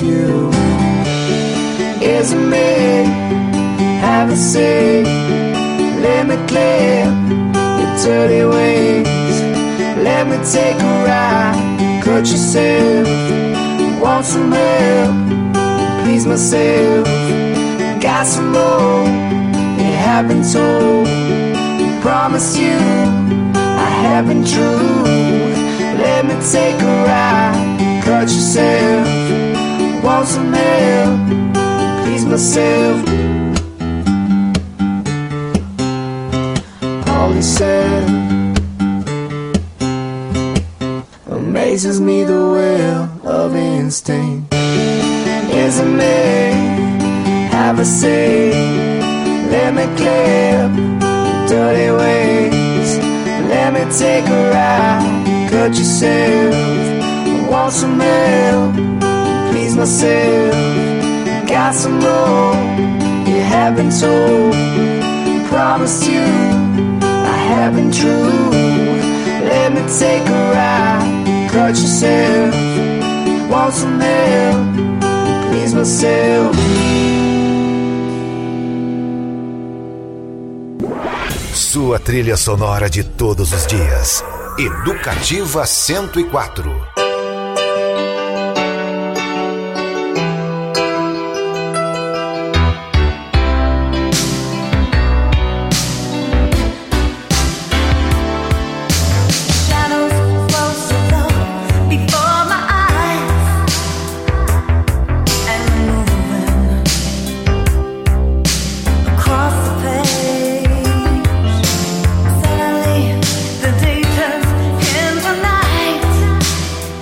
you. Is me, have a seat, let me clear your dirty ways. Let me take a ride, cut yourself, want some help, please myself. Got some more, you have been told, promise you I have been true. Let me take a ride, cut yourself, want some help, please myself. All he said amazes me, the will of instinct. Isn't me, have a seat, let me clip dirty ways. Let me take a ride, cut yourself, want some help, please myself. Got some more, you have been told, promised you I have been true. Let me take a ride, cut yourself, want some help, please myself. Sua trilha sonora de todos os dias. Educativa 104. Suddenly the day turns into night.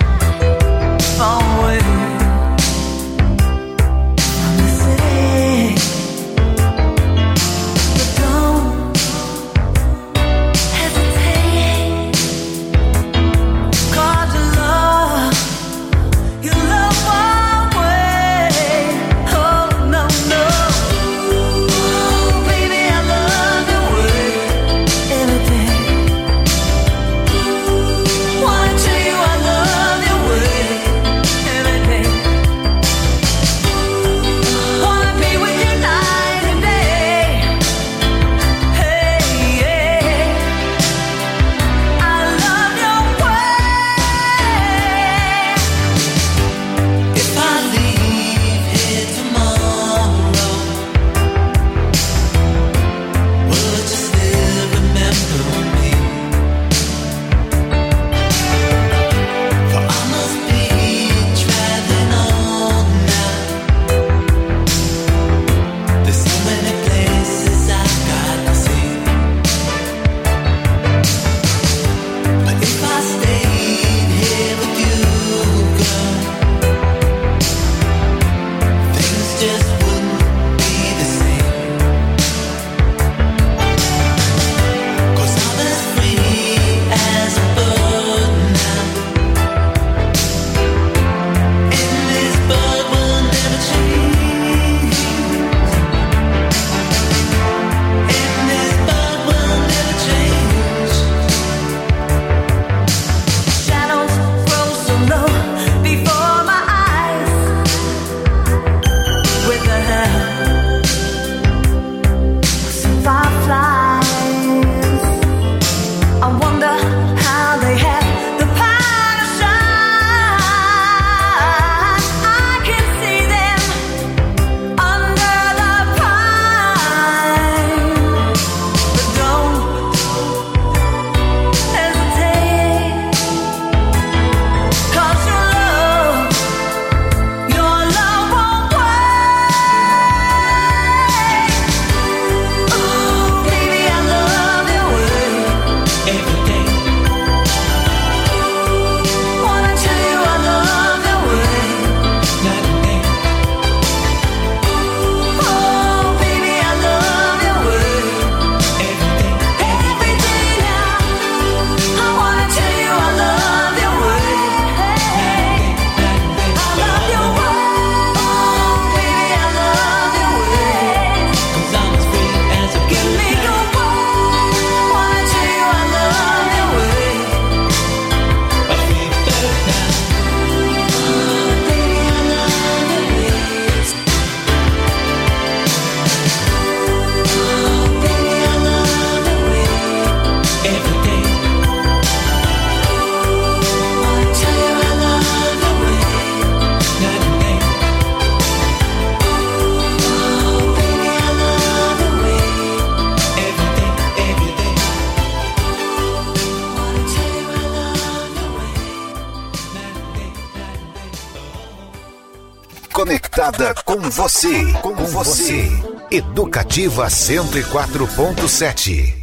conectada com você. Educativa 104.7.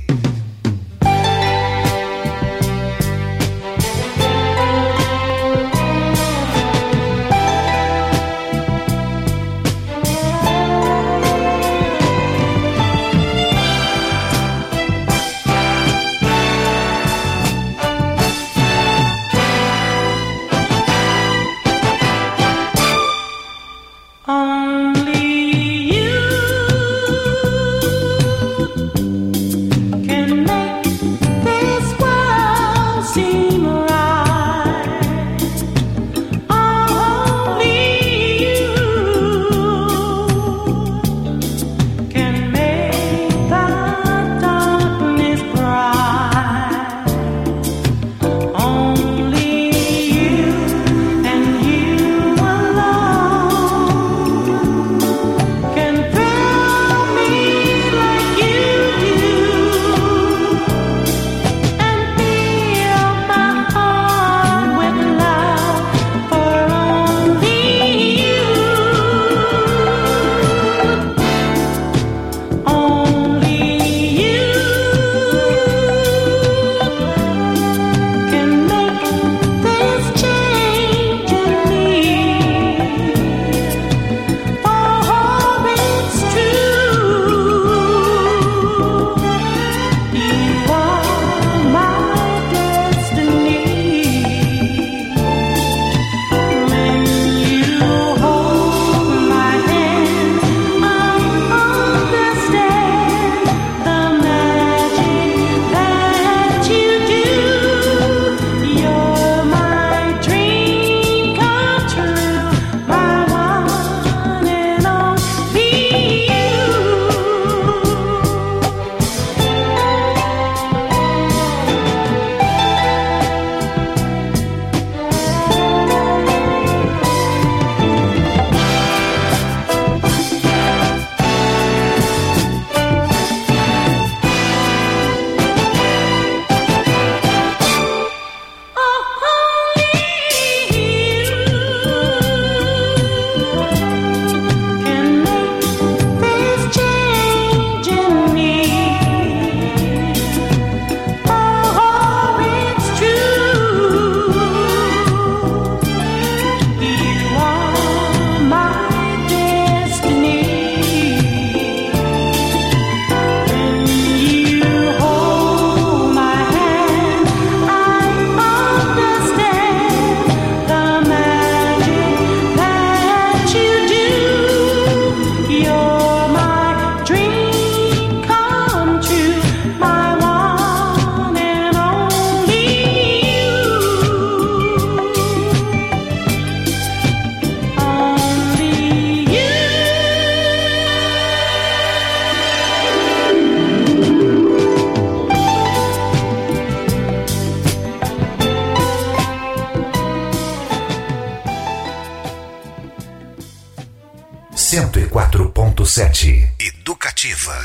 Educativa.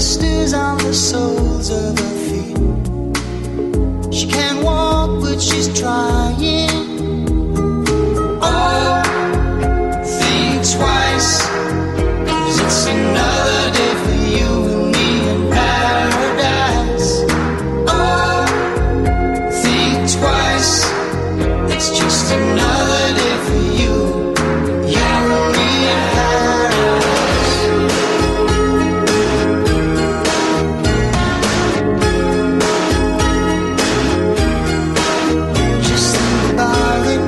blisters on the soles of her feet. She can't walk, but she's trying. Oh, think twice, 'cause it's another day for you and me in paradise. Oh, think twice, it's just another day for you, you and me in paradise. Just think about it.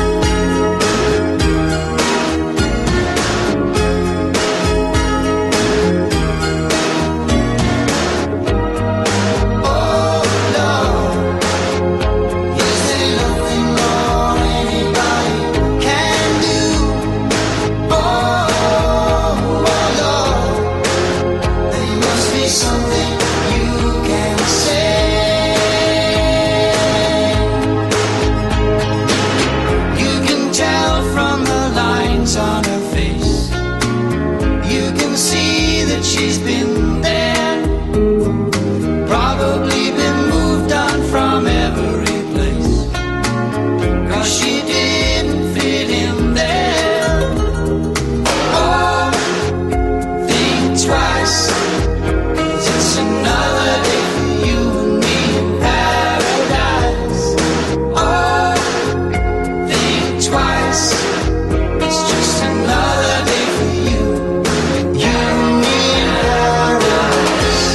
Oh Lord, is there nothing more anybody can do? Oh Lord, there must be something you can say. You can tell from the lines on her face. You can see that she's been there, probably been moved on from every place, 'cause she didn't fit in there. Oh, think twice, 'cause it's another day for you and me in paradise. Oh, think twice, it's just another day for you, you and me in paradise.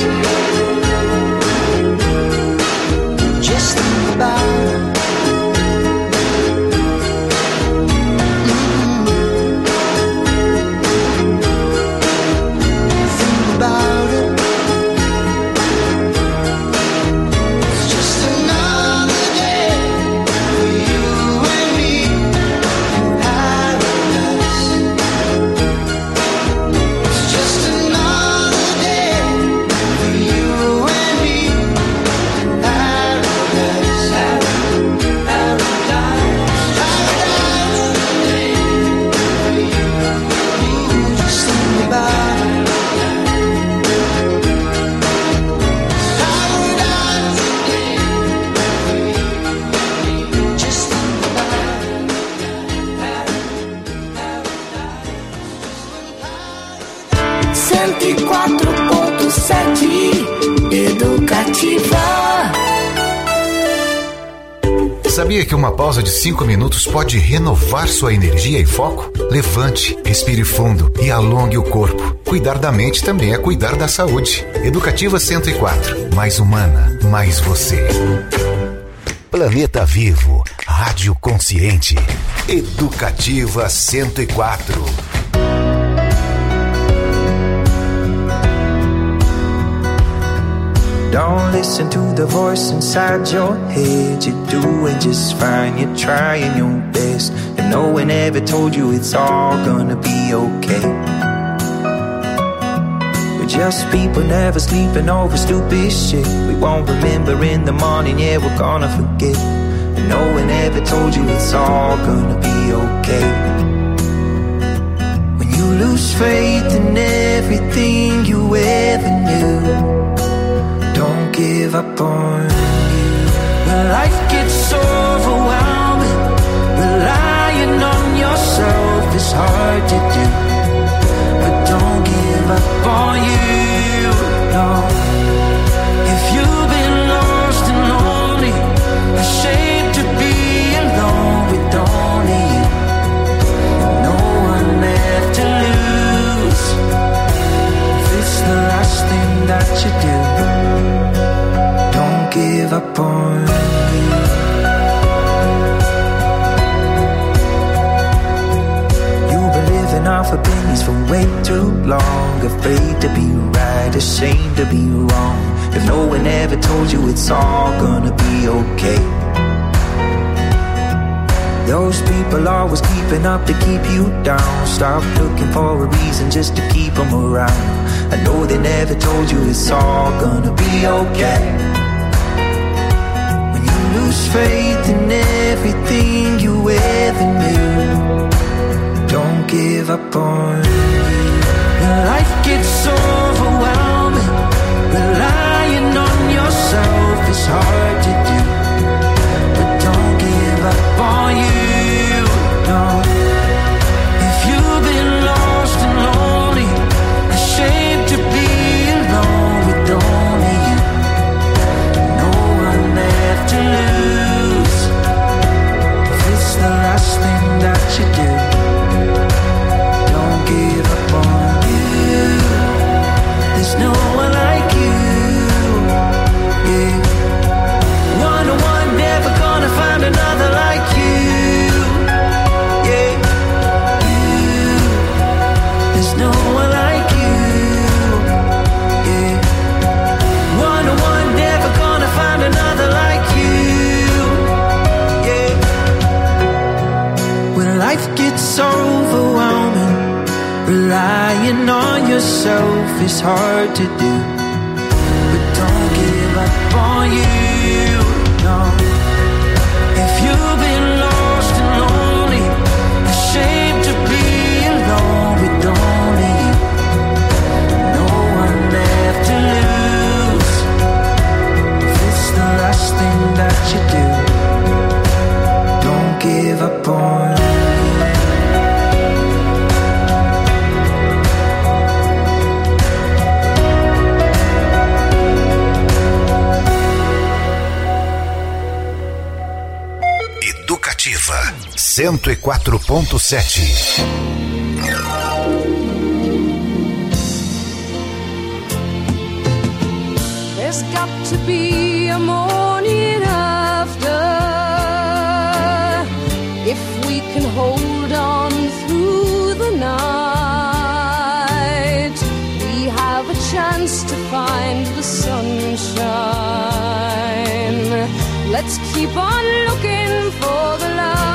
Just think about it. Think about it. It's just another day for you and me in paradise. It's just another day for you and me in paradise. Just think about it. Just think about it. 104.7 Educativa. Sabia que uma pausa de 5 minutos pode renovar sua energia e foco? Levante, respire fundo e alongue o corpo. Cuidar da mente também é cuidar da saúde. Educativa 104. Mais humana, mais você. Planeta Vivo. Rádio Consciente. Educativa 104. Don't listen to the voice inside your head. You're doing just fine, you're trying your best, and no one ever told you it's all gonna be okay. We're just people never sleeping over stupid shit. We won't remember in the morning, yeah, we're gonna forget. And no one ever told you it's all gonna be okay. When you lose faith in everything you ever knew, don't give up on you. When life gets overwhelming, relying on yourself is hard to do. But don't give up on you, no. If you've been lost and lonely, ashamed to be alone with only you, and no one left to lose, if it's the last thing that you do, don't give up on you. You've been living off opinions for way too long, afraid to be right, ashamed to be wrong. If no one ever told you it's all gonna be okay. Those people always keeping up to keep you down. Stop looking for a reason just to keep them around. I know they never told you it's all gonna be okay. When you lose faith in everything you ever knew, give up on you. When life gets overwhelming, relying on yourself is hard to do, but don't give up on you, no. If you've been lost and lonely, ashamed to be alone with only you, no one left to lose. If it's the last thing that you do, don't give up on you. Educativa 104.7. There's got to be a morning after, if we can hold on through the night, we have a chance to find the sunshine. Let's keep on looking for the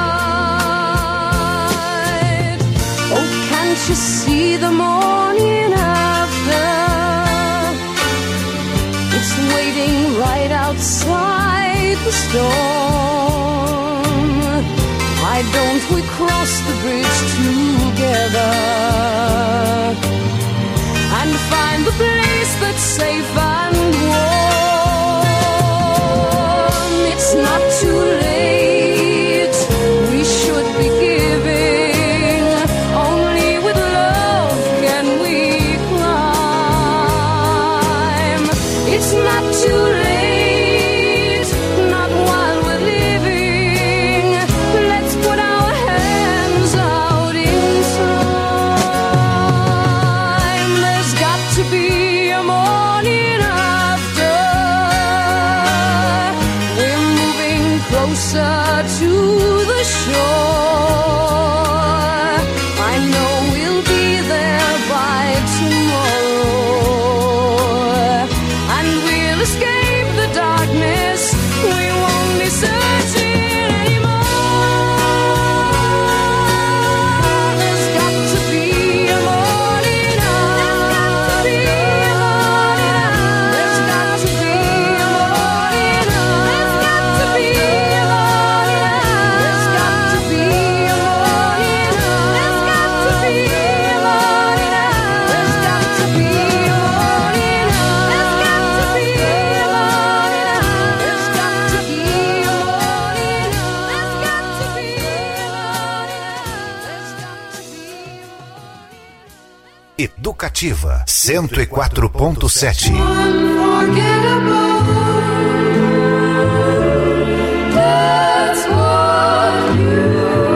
light. Oh, can't you see the morning after? It's waiting right outside the storm. Why don't we cross the bridge together and find the place that's safe and warm? It's not too late, we should be giving. Only with love can we climb. It's not too late, not while we're living. Let's put our hands out in time. There's got to be a morning after. We're moving closer to the shore. I know we'll be there by tomorrow, and we'll escape the darkness. We won't be searching anymore. There's got to be a morning after. There's got to be a morning after. There's got to be a morning after. There's got to be a morning after. There's got to be a morning after. There's got to be a morning after. Educativa 104.7. That's what you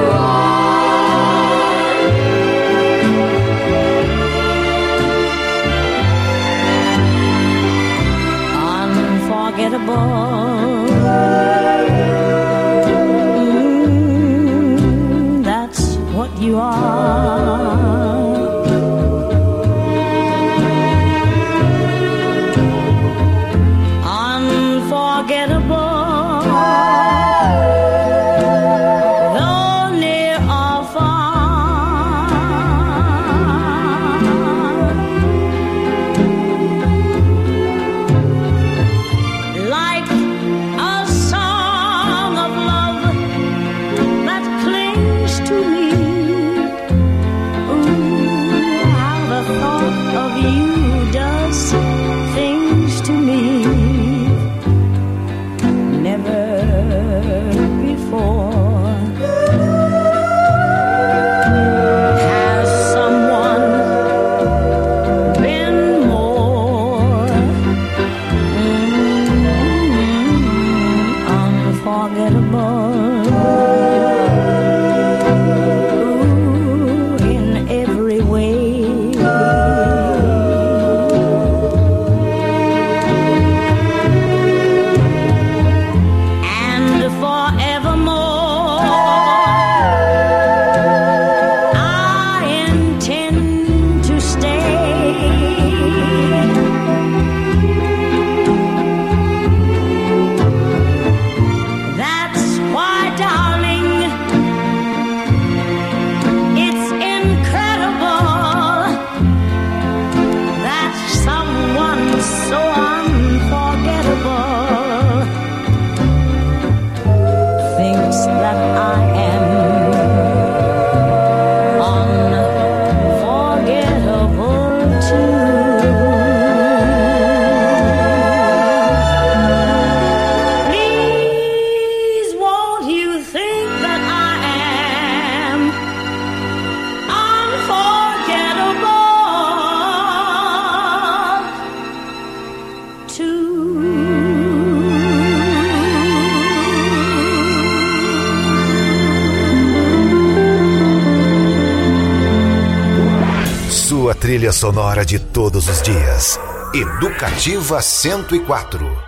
unforgettable. That's what you are. Unforgettable, though near or far. Like trilha sonora de todos os dias. Educativa 104.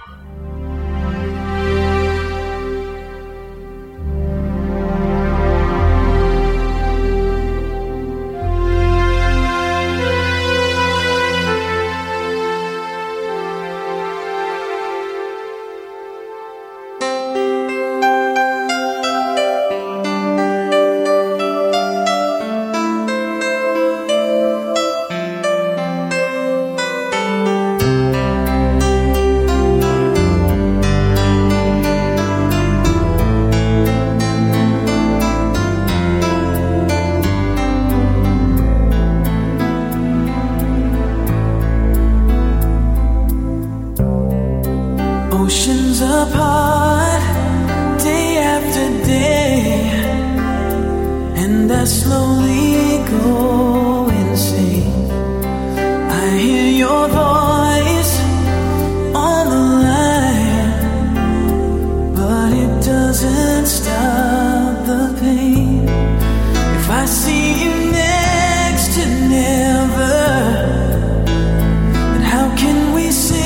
Oceans apart, day after day, and I slowly go insane. I hear your voice on the line, but it doesn't stop the pain. If I see you next to never, then how can we say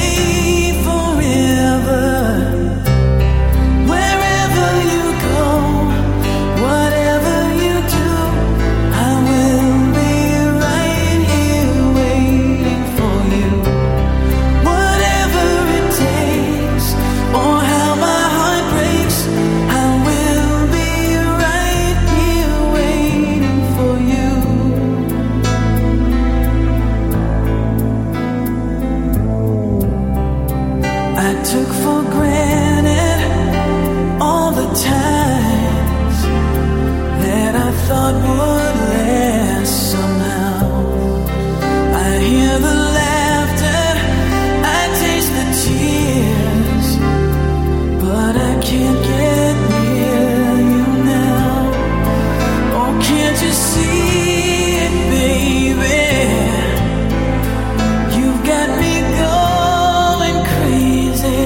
took for granted all the times that I thought would last somehow. I hear the laughter, I taste the tears, but I can't get near you now. Oh, can't you see it, baby? You've got me going crazy.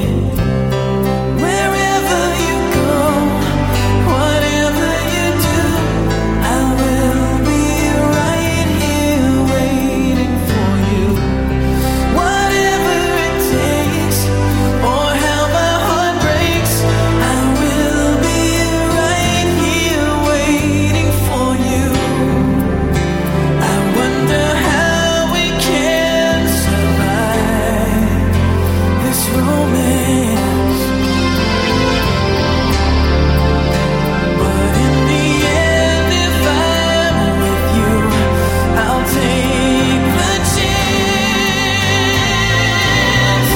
Wherever you go, whatever you do, I will be right here waiting for you. Whatever it takes, or how my heart breaks, I will be right here waiting for you. I wonder how we can survive this romance, but in the end, if I'm with you, I'll take the chance.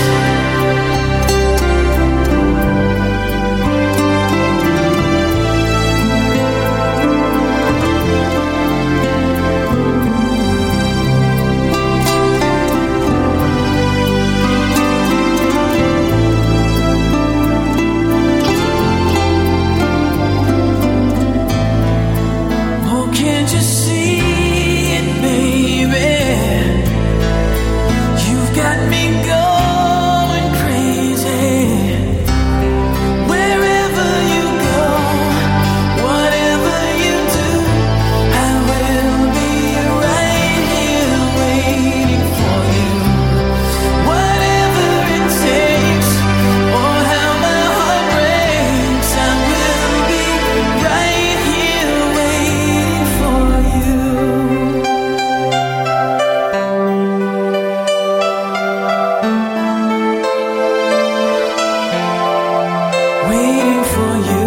Oh, can't you see it, baby? You've got me going crazy. Wherever you go, whatever you do, I will be right here waiting for you. Whatever it takes, or how my heart breaks, I will be right here waiting for you. Waiting for you.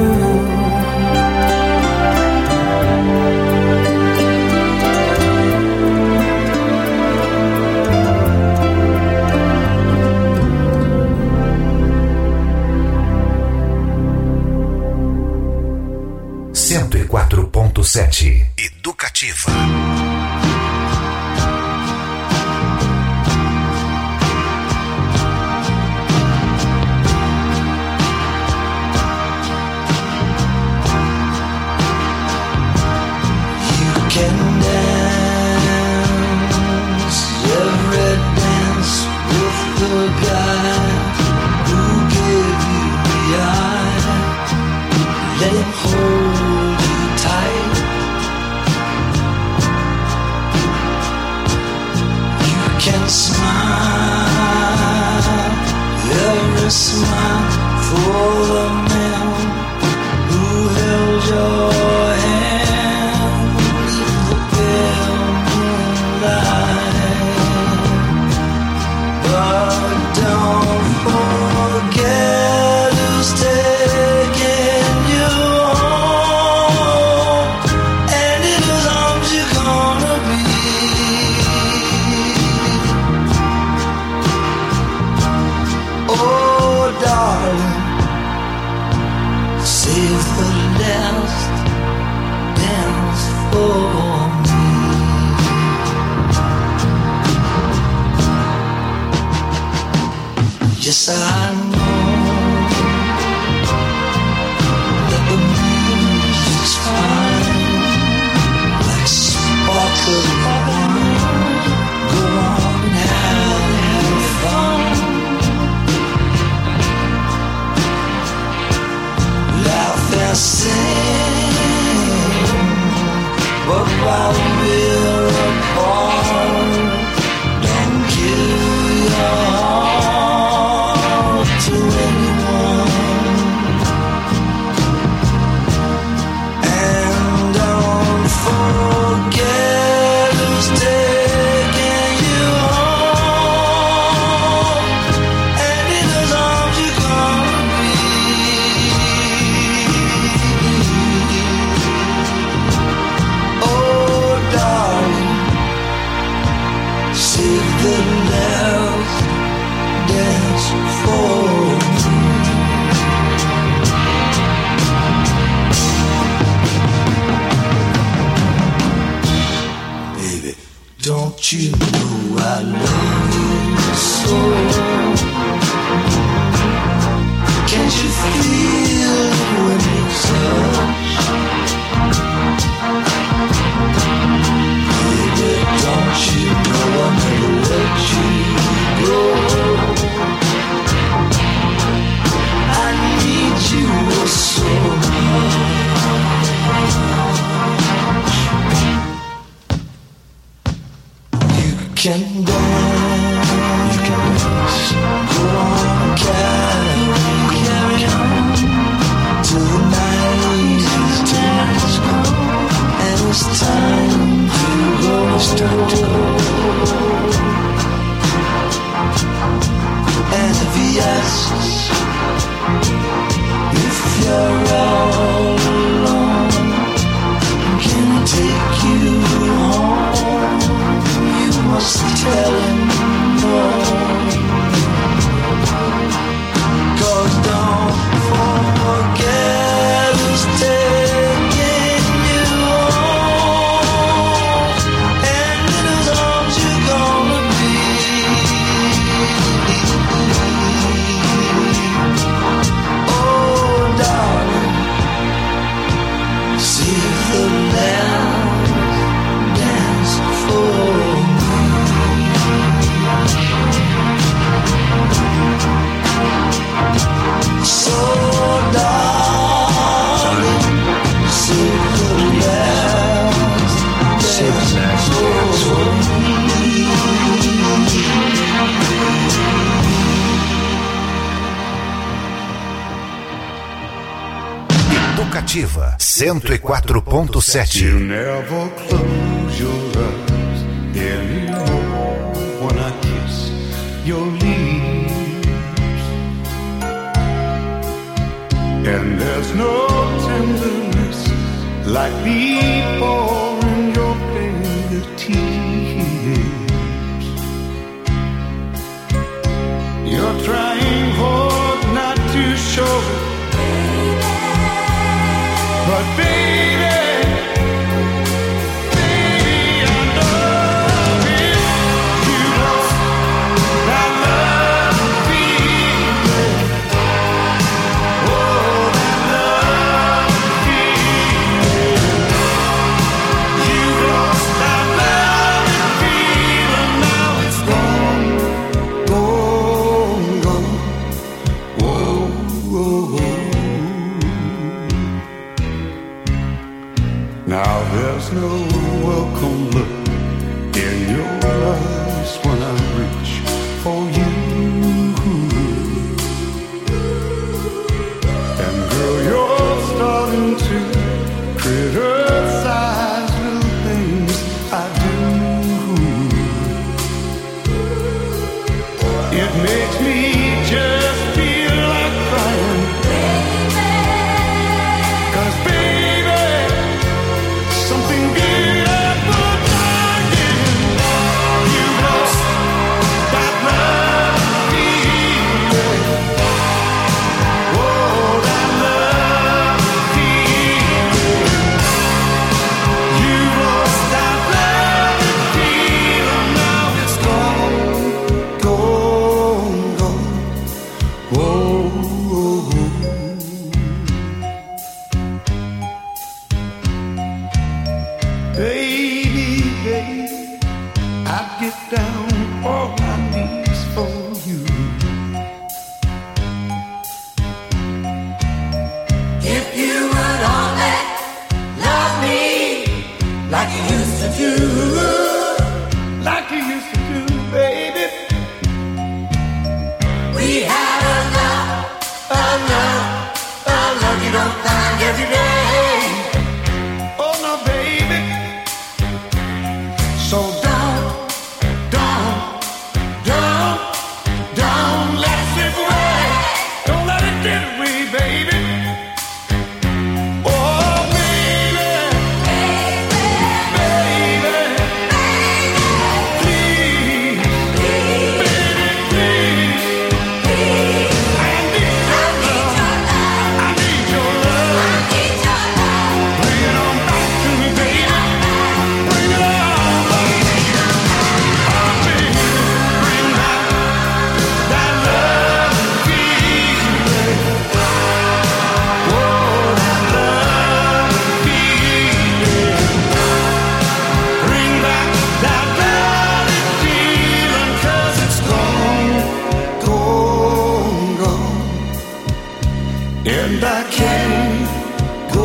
104.7 Educativa. You can dance every dance with the guy who gave you the eye. Let him hold you tight. every smile for the man who held your hand in the pale moonlight. But don't forget who's taking you home, and in whose arms you're gonna be. Oh, darling, save the last dance for me. Yes, I know that the music's fine, like sparkling wine. Go on and have fun. Laugh and sing, but while we're apart, don't give your heart to anyone, and don't forget who's taking you home, and in those arms you're gonna be. Oh, darling, save the last dance for me. Baby, don't you know I love you so? Can't you feel it when you touch? Baby, don't you know I'll never let you go? I need you so much. You can dance, go on, carry on till the night is gone, and it's time to go. And if he asks if you're all alone, can he take you home? You must tell him no. 'Cause don't forget who's taking you home, and in his arms you're gonna be. Oh, darling, save the last dance for me. So, darling, save the last dance for me. Educativa 104.7. You never close your eyes anymore when I kiss your lips, and there's no tenderness like before in your fingertips. You're trying hard not to show it, but baby, I love you. You know I love feeling. Oh, that love feeling. You know I love feeling. Now it's gone, gone, gone. Whoa, whoa, whoa. It makes me just feel like crying. Cause baby, something good happens again. You lost that love feeling. Oh, that love feeling. You lost that love feeling. Now it's gone, gone, gone. Whoa. Baby, baby, I'd get down on my knees for you. If you would only love me like you used to do. Like you used to do, baby. We had a love you don't find every day. Oh no, baby. So don't let it slip away. Don't let it get away, baby. Oh, baby, baby, please, baby, please. I need your love. I need your love. Bring it on back to me, baby. Bring it on. Oh, baby, bring back that love feeling. Oh, that love feeling. Bring back that love feeling, 'cause it's gone, gone, gone. And I can't go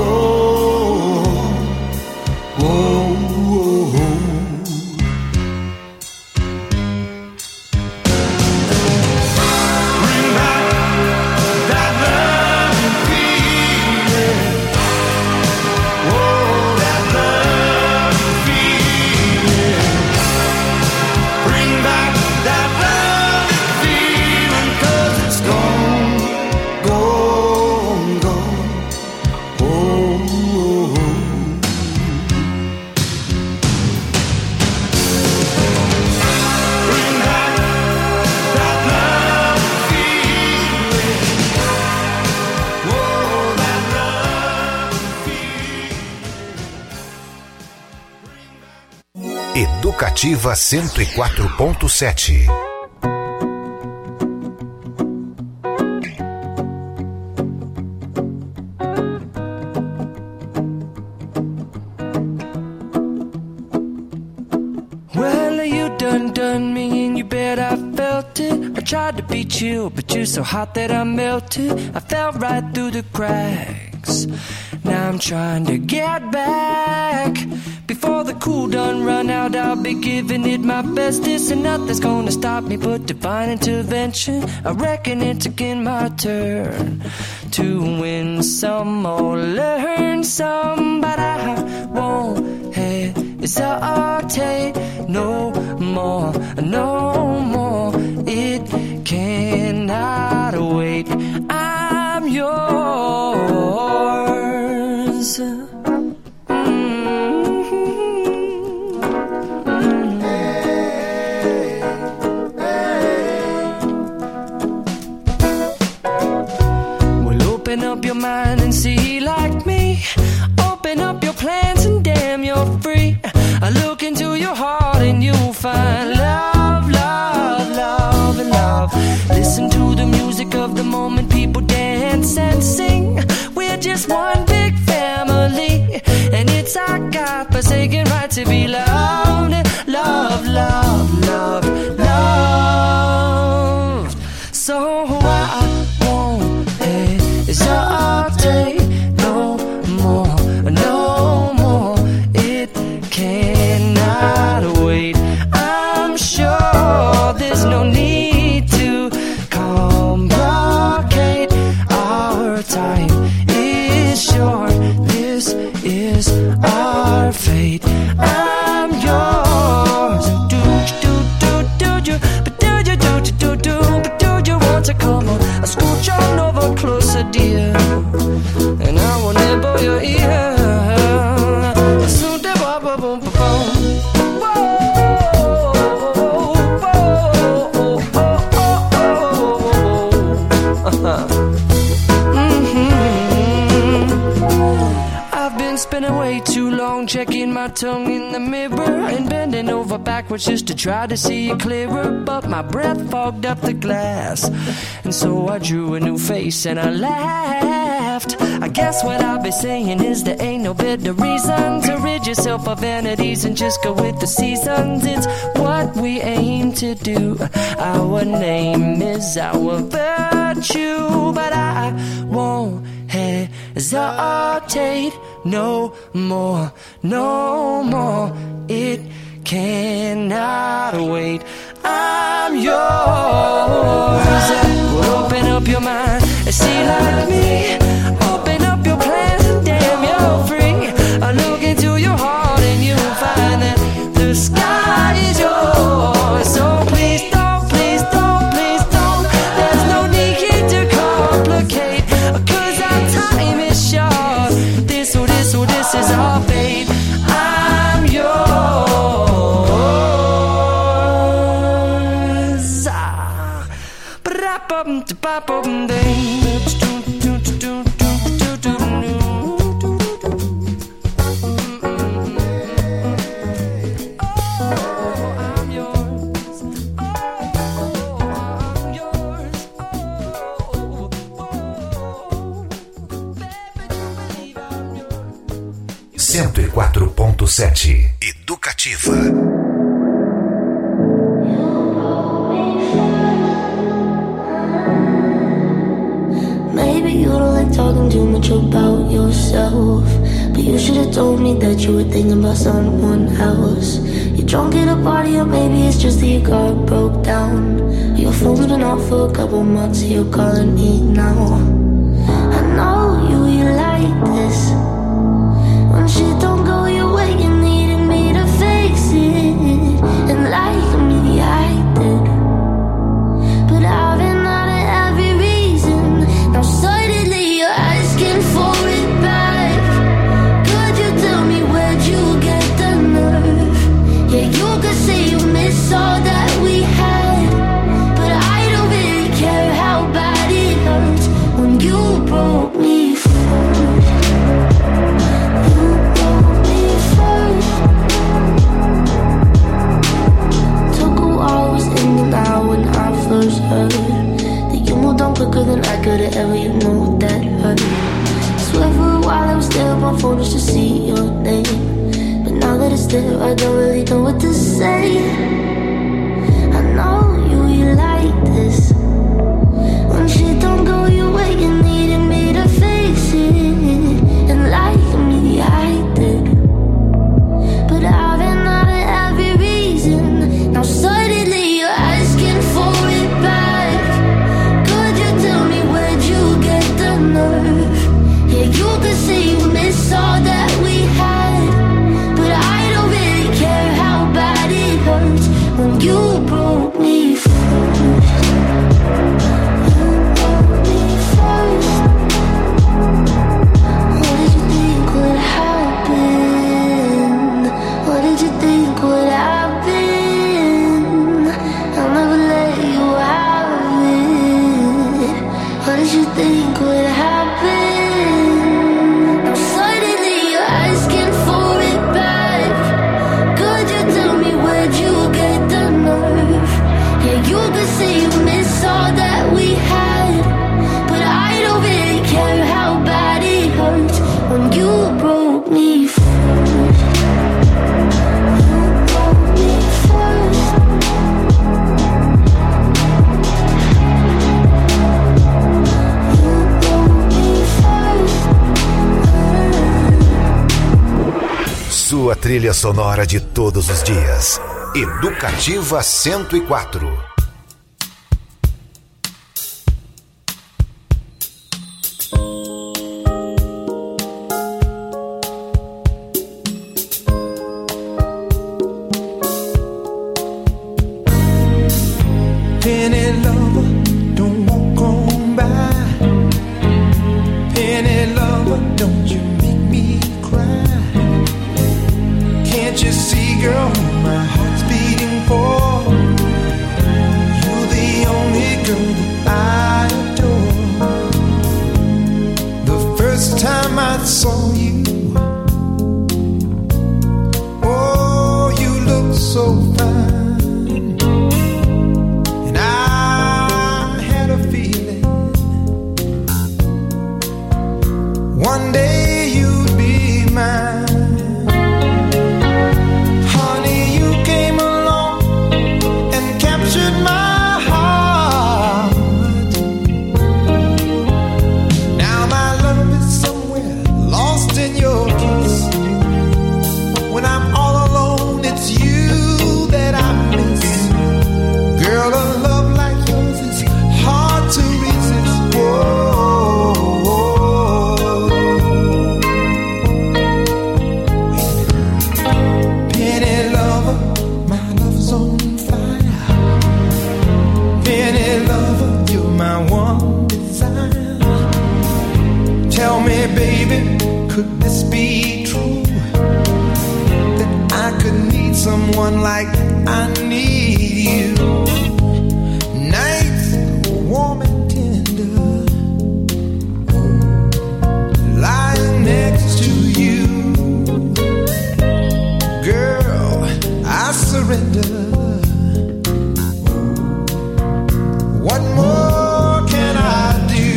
on. Bring back that love feeling. Oh, that love feeling. Bring back that love feeling, 'cause it's gone, gone, gone. Oh. Bring back that love feeling. Oh, that love feeling. Educativa 104.7. Well, you done me and you bet I felt it. I tried to beat you, but you're so hot that I melted. I fell right through the cracks. Now I'm trying to get back. Before the cool done run out, I'll be giving it my best. This and nothing's gonna stop me but divine intervention. I reckon it's again my turn to win some or learn some, but I won't hesitate no more, no more. It cannot wait. I'm yours. Well, open up your mind and see like me. Open up your plans and damn, you're free. I look into your heart and you'll find love, love, love, and love. Listen to the music of the moment, people dance and sing. We're just one big family, and it's our God-forsaken right to be loved, love, love, love, loved. So I won't hesitate no more, no more. It cannot wait. I'm sure there's no need to complicate. Our time is short. This is our fate. I'm to come on. Scooch on over closer, dear, and I will nibble your ear. Soon de ba ba boom ba boom. I've been spending way too long checking my tongue in the mirror and bending over backwards just to try to see it clearer, but my breath fogged up the glass, and so I drew a new face and I laughed. I guess what I'll be saying is there ain't no better reason to rid yourself of vanities and just go with the seasons. It's what we aim to do. Our name is our virtue, but I won't hesitate no more, no more. It cannot wait. I'm yours. Well, open up your mind and see like me. Open up your plans and damn, you're free. I look into your heart and you'll find that the sky is yours. So please don't, please don't, please don't. There's no need to complicate, 'cause our time is short. This is our fate. I'm yours. I'm yours. I'm yours. Baby, you believe I'm yours. 104.7 Educativa. Maybe you don't like talking too much about yourself, but you should have told me that you were thinking about someone else. You're drunk at a party, or maybe it's just that your car broke down. Your phone's been off for a couple months, you're calling me now. I know you like this. When shit don't go your way, you needed me to fix it. And like me, I did. But I've been out of every reason. Now suddenly you're asking for it back. Could you tell me where'd you get the nerve? Yeah, you could say you miss all that we had, but I don't really care how bad it hurts when you broke me first. You broke me first. Took a while, I was in and out when I first heard that you moved on quicker than I could've ever, you know that hurt. Swear for a while I was there on my phone just to see your name, but now that it's there I don't really know what to say. I know you like this. When shit don't go your way, you needed me to fix it. And like me, I did. But I've been out of every reason. Now suddenly you're asking for it back. Could you tell me where'd you get the nerve? Yeah, you could say you miss all that we had, but I don't really care how bad it hurts when you broke me first. You broke me first. What did you think would happen? What did you think would happen? I'll never let you have it. What did you think would happen? Now suddenly you're asking for it back. Could you tell me where'd you get the nerve? Yeah, you could say you miss all that we had, but I don't really care how bad it hurts when you broke me first. You broke me first. You broke me first. Sua trilha sonora de todos os dias. Educativa 104. Any lover don't want girl my heart's beating for. You're the only girl that I adore. The first time I saw you, oh, you look so fine, and I had a feeling one day you'd be mine. Honey, you came along and captured my heart. Now my love is somewhere lost in your kiss. When I'm all alone, it's you that I miss. Girl, a love like yours is hard to resist. Whoa. Penny lover, my love's on fire. Penny lover, you're my one desire. Tell me, baby, could this be true? That I could need someone like I need you. Nights warm and tender, lying next to you. Girl, I surrender. What more can I do?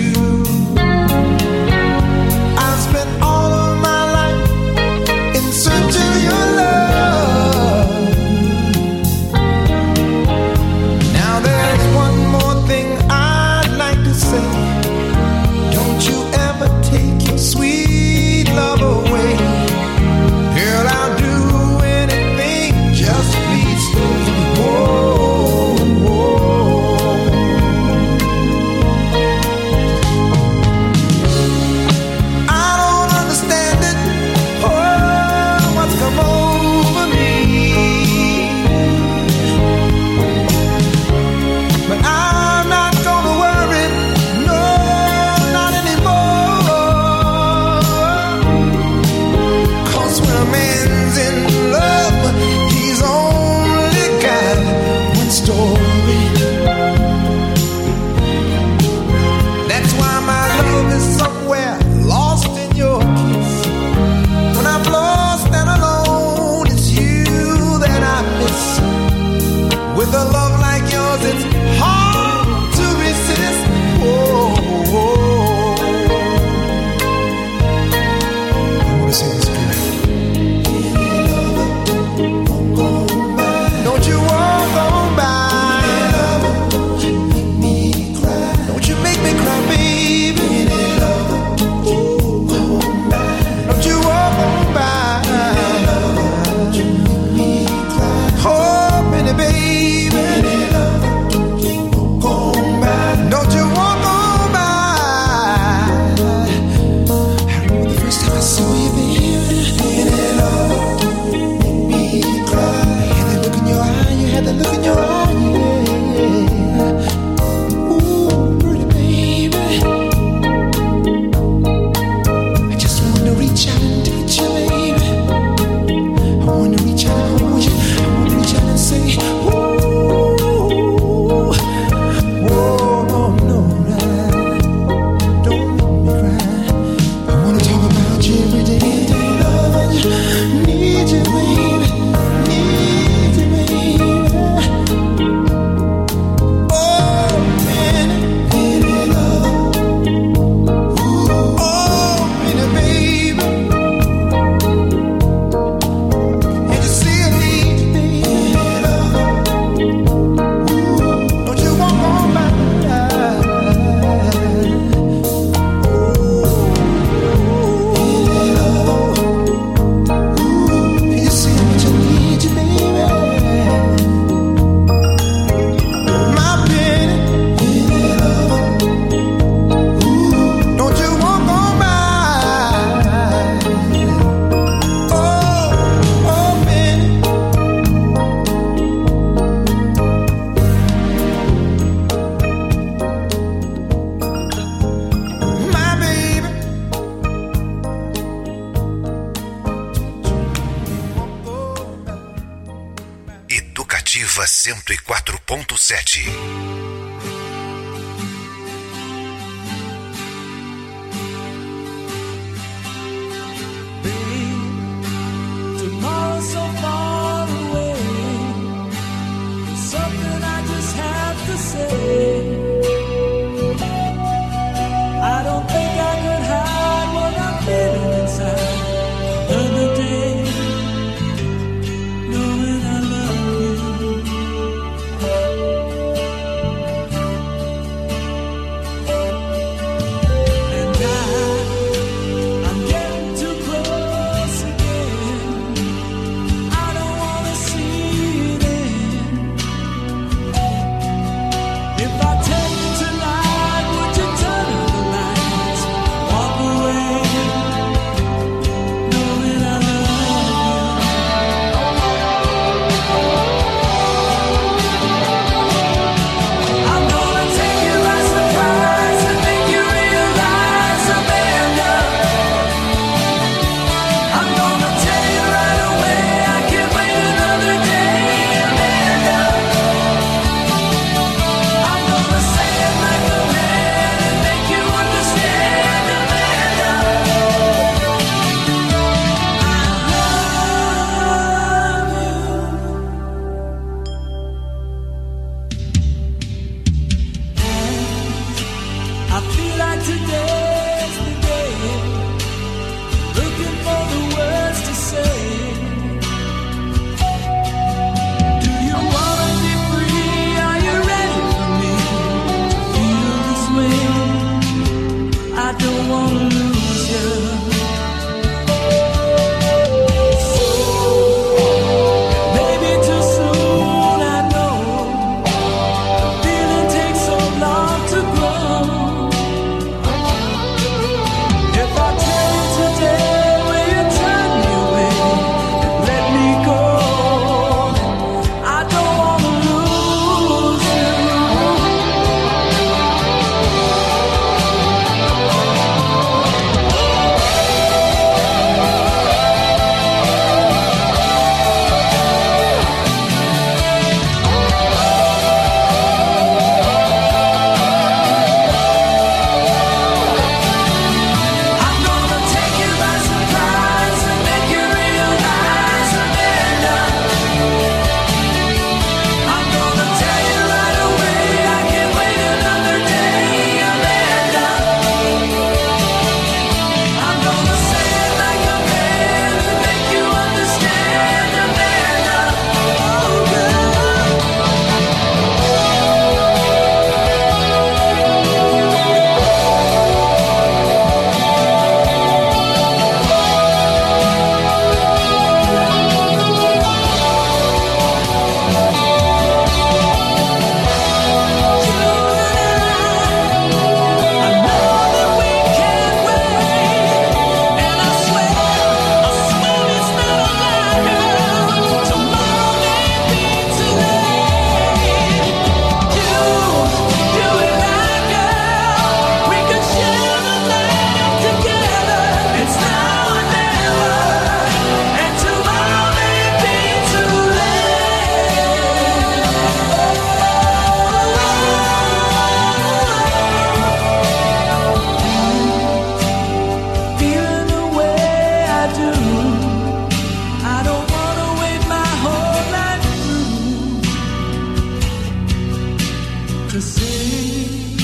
I've spent all of my life in search of your love. 104.7. Tomorrow's so far away. There's something I just have to say. I don't think I could hide what I'm feeling inside. Another day, knowing I love you. And I'm getting too close again. I don't wanna see it end. If I tell you tonight, would you turn out the lights, walk away, knowing I love you? I'm gonna take you by surprise and make you realize, Amanda. I'm gonna tell you right away, I can't wait another day, Amanda. I'm gonna say it like a man and make you understand, Amanda. I feel like today's the day, looking for the words to say. Do you wanna be free? Are you ready for me to feel this way? I don't wanna lose you. So, maybe too soon, I know. The feeling takes so long to grow. If I tell you today, will you turn me away and let me go? I don't wanna lose you. I'm gonna take you by surprise and make you realize, Amanda. I'm gonna tell you right away, I can't wait another day, Amanda. I'm gonna say it like a man and make you understand, Amanda. Oh, girl. Feeling the way I do, I don't wanna wait my whole life through to say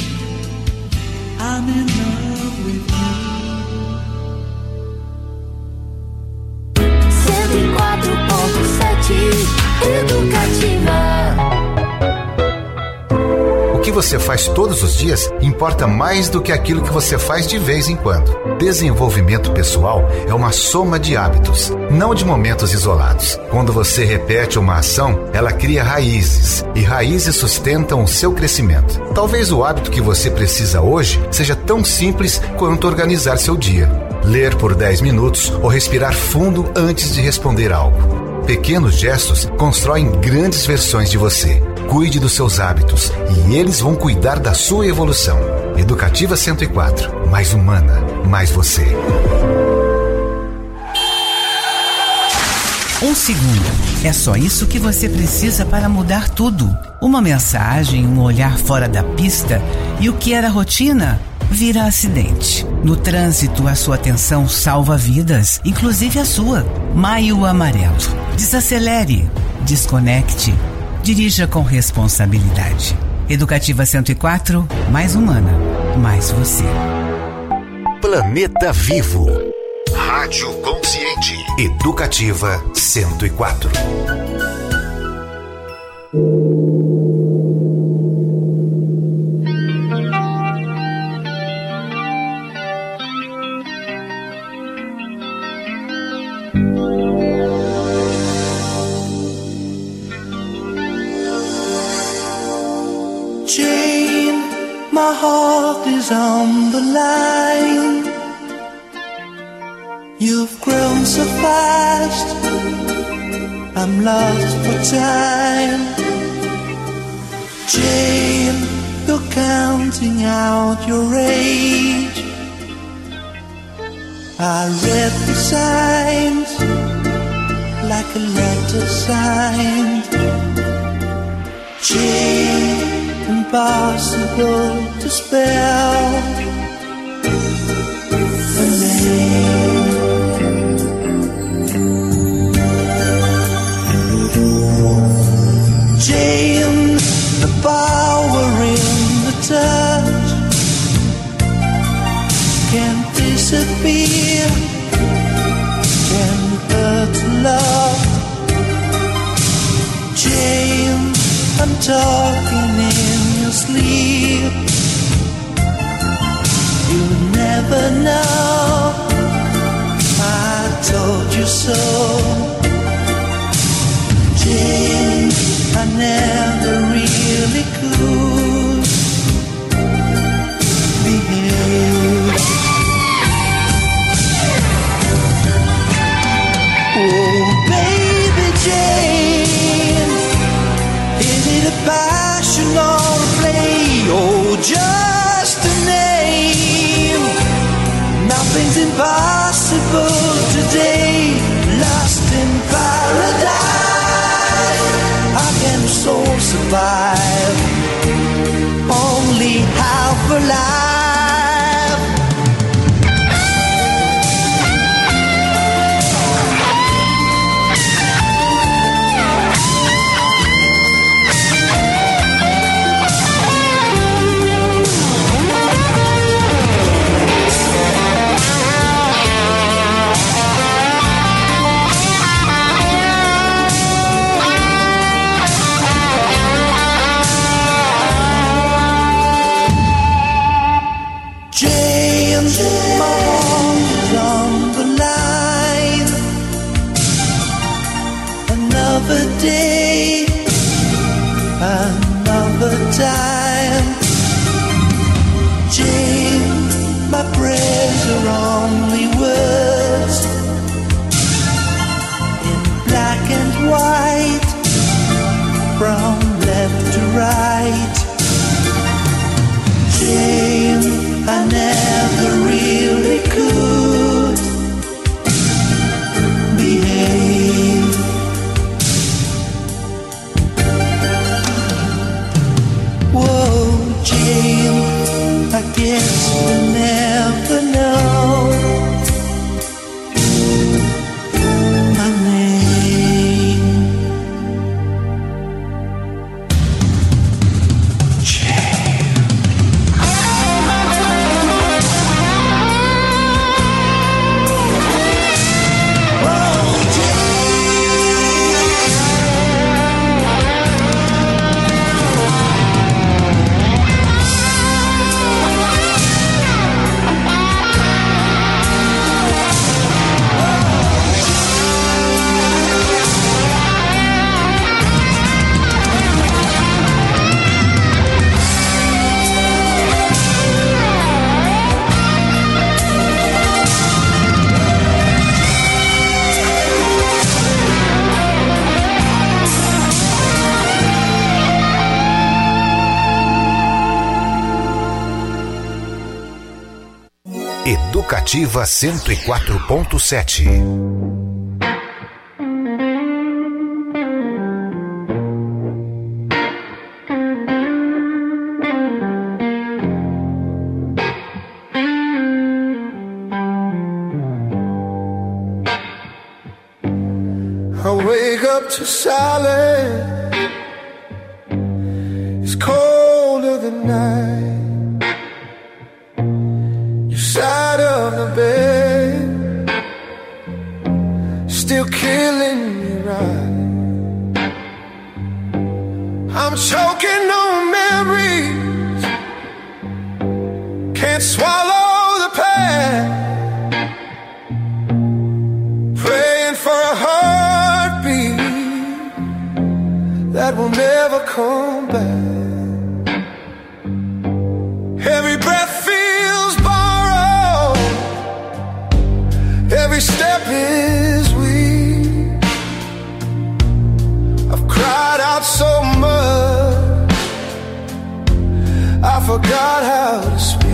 I'm in love with you. 104.7 Educativa. O que você faz todos os dias importa mais do que aquilo que você faz de vez em quando. Desenvolvimento pessoal é uma soma de hábitos, não de momentos isolados. Quando você repete uma ação, ela cria raízes, e raízes sustentam o seu crescimento. Talvez o hábito que você precisa hoje seja tão simples quanto organizar seu dia. Ler por 10 minutos ou respirar fundo antes de responder algo. Pequenos gestos constroem grandes versões de você. Cuide dos seus hábitos e eles vão cuidar da sua evolução. Educativa 104. Mais humana, mais você. Um segundo É só isso que você precisa para mudar tudo. Uma mensagem, um olhar fora da pista e o que era rotina vira acidente. No trânsito, a sua atenção salva vidas, inclusive a sua. Maio Amarelo. Desacelere, desconecte, dirija com responsabilidade. Educativa 104, mais humana, mais você. Planeta Vivo. Rádio Consciente. Educativa 104. Jane, my heart is on the line. You've grown so fast, I'm lost for time. Jane, you're counting out your age. I read the signs like a letter signed. Jane, impossible to spell a name. Jane, the power in the touch can't disappear, can hurt love. Jane, I'm talking in your sleep. You'll never know I told you so. Jane, I never really could behave. Oh, baby Jane, is it a passion or a play, or just a name? Nothing's impossible today, lost in paradise. How can a soul survive? Only half alive. Another day, another time. Jane, my prayers are only words in black and white, from left to right. Jane, I never really could behave. Whoa, Jane, I guess we'll never know my name. Jane. Whoa, Educativa 104.7. up to silence. It's colder than night. Your side of the bed still killing me right. I'm choking on memories, can't swallow the past. Praying for a heartbeat that will never come back. Every breath feels borrowed, every step is weak. I've cried out so much, I forgot how to speak.